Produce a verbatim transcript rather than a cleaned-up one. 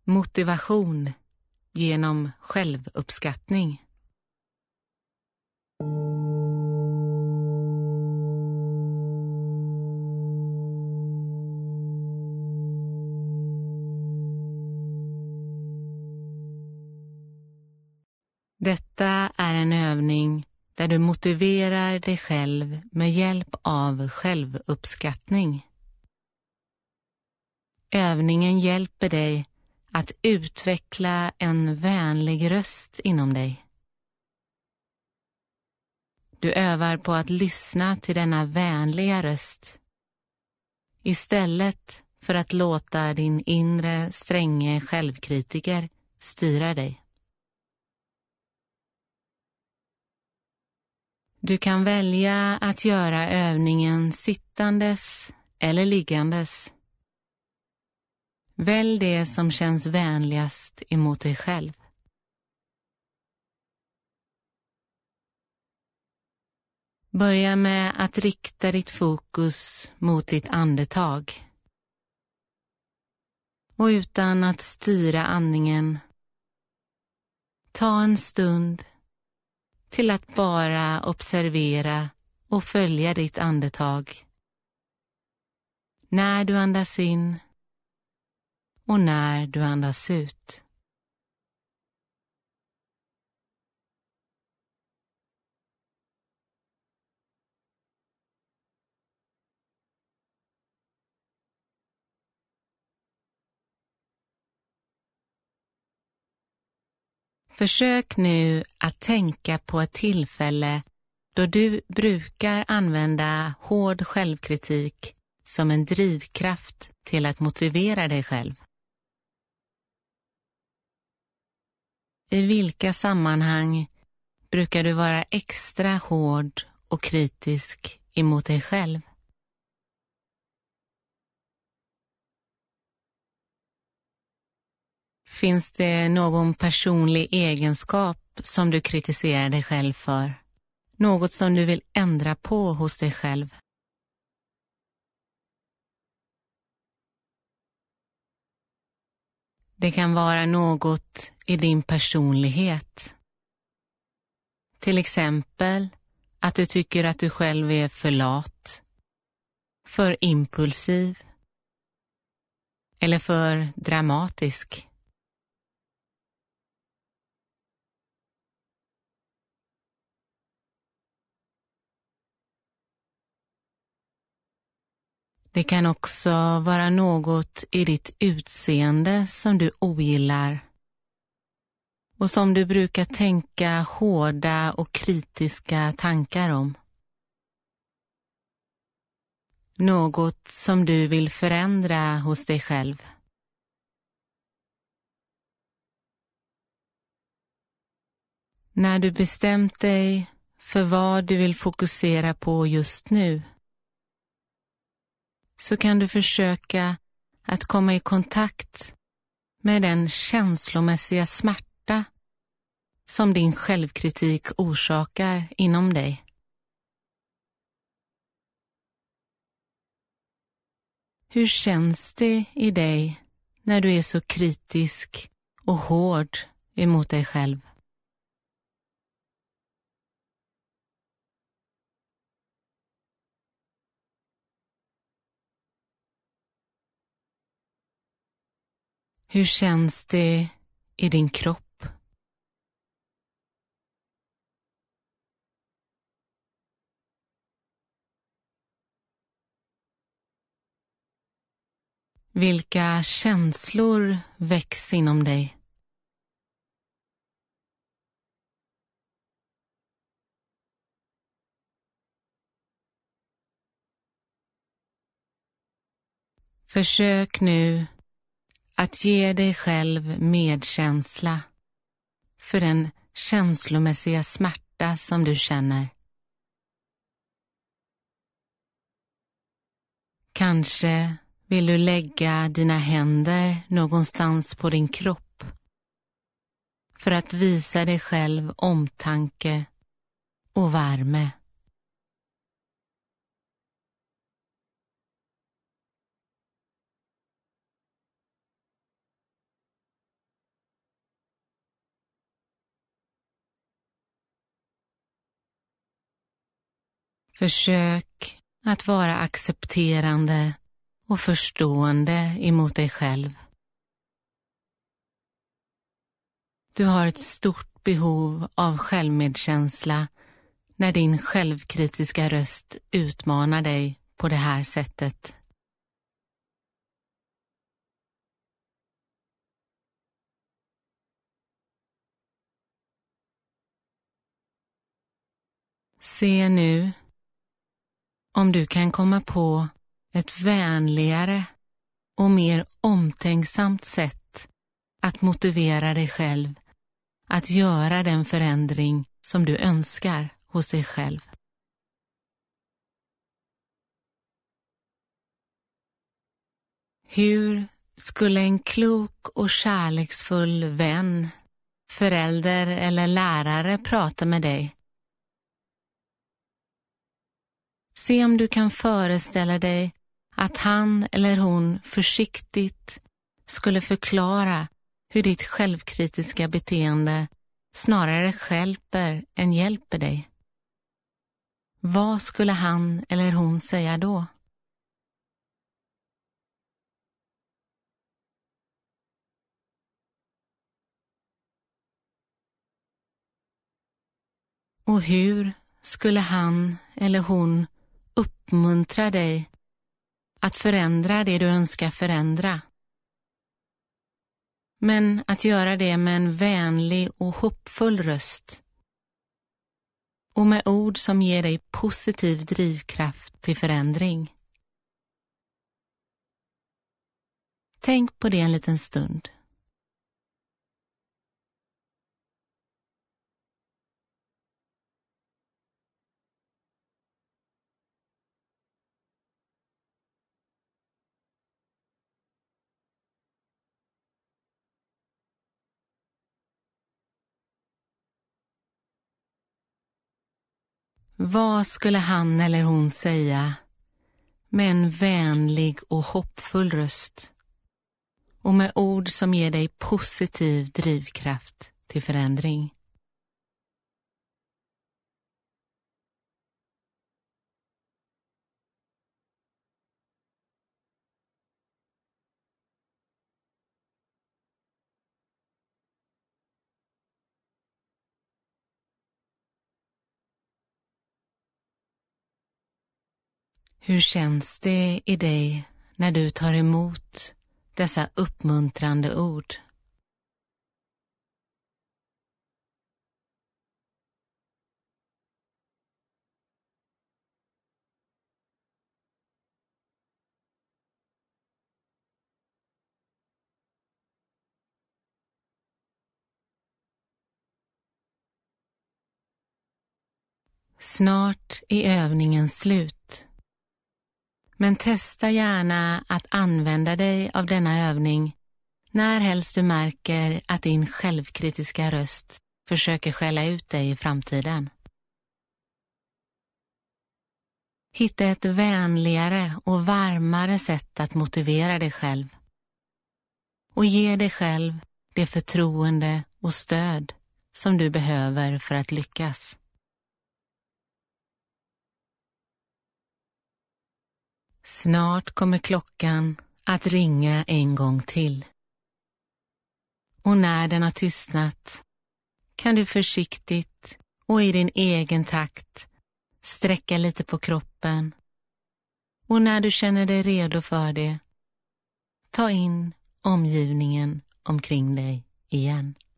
Motivation genom självuppskattning. Detta är en övning där du motiverar dig själv med hjälp av självuppskattning. Övningen hjälper dig att utveckla en vänlig röst inom dig. Du övar på att lyssna till denna vänliga röst istället för att låta din inre stränge självkritiker styra dig. Du kan välja att göra övningen sittandes eller liggandes. Välj det som känns vänligast emot dig själv. Börja med att rikta ditt fokus mot ditt andetag. Och utan att styra andningen, ta en stund till att bara observera och följa ditt andetag. När du andas in och när du andas ut. Försök nu att tänka på ett tillfälle då du brukar använda hård självkritik som en drivkraft till att motivera dig själv. I vilka sammanhang brukar du vara extra hård och kritisk emot dig själv? Finns det någon personlig egenskap som du kritiserar dig själv för? Något som du vill ändra på hos dig själv? Det kan vara något i din personlighet. Till exempel att du tycker att du själv är för lat, för impulsiv eller för dramatisk. Det kan också vara något i ditt utseende som du ogillar och som du brukar tänka hårda och kritiska tankar om. Något som du vill förändra hos dig själv. När du bestämt dig för vad du vill fokusera på just nu, så kan du försöka att komma i kontakt med den känslomässiga smärta som din självkritik orsakar inom dig. Hur känns det i dig när du är så kritisk och hård emot dig själv? Hur känns det i din kropp? Vilka känslor väcks inom dig? Försök nu att ge dig själv medkänsla för den känslomässiga smärta som du känner. Kanske vill du lägga dina händer någonstans på din kropp för att visa dig själv omtanke och värme. Försök att vara accepterande och förstående emot dig själv. Du har ett stort behov av självmedkänsla när din självkritiska röst utmanar dig på det här sättet. Se nu om du kan komma på ett vänligare och mer omtänksamt sätt att motivera dig själv att göra den förändring som du önskar hos dig själv. Hur skulle en klok och kärleksfull vän, förälder eller lärare prata med dig? Se om du kan föreställa dig att han eller hon försiktigt skulle förklara hur ditt självkritiska beteende snarare stjälper än hjälper dig. Vad skulle han eller hon säga då? Och hur skulle han eller hon uppmuntra dig att förändra det du önskar förändra? Men att göra det med en vänlig och hoppfull röst och med ord som ger dig positiv drivkraft till förändring. Tänk på det en liten stund. Vad skulle han eller hon säga med en vänlig och hoppfull röst och med ord som ger dig positiv drivkraft till förändring? Hur känns det i dig när du tar emot dessa uppmuntrande ord? Snart är övningen slut. Men testa gärna att använda dig av denna övning när helst du märker att din självkritiska röst försöker skälla ut dig i framtiden. Hitta ett vänligare och varmare sätt att motivera dig själv. Och ge dig själv det förtroende och stöd som du behöver för att lyckas. Snart kommer klockan att ringa en gång till. Och när den har tystnat kan du försiktigt och i din egen takt sträcka lite på kroppen. Och när du känner dig redo för det, ta in omgivningen omkring dig igen.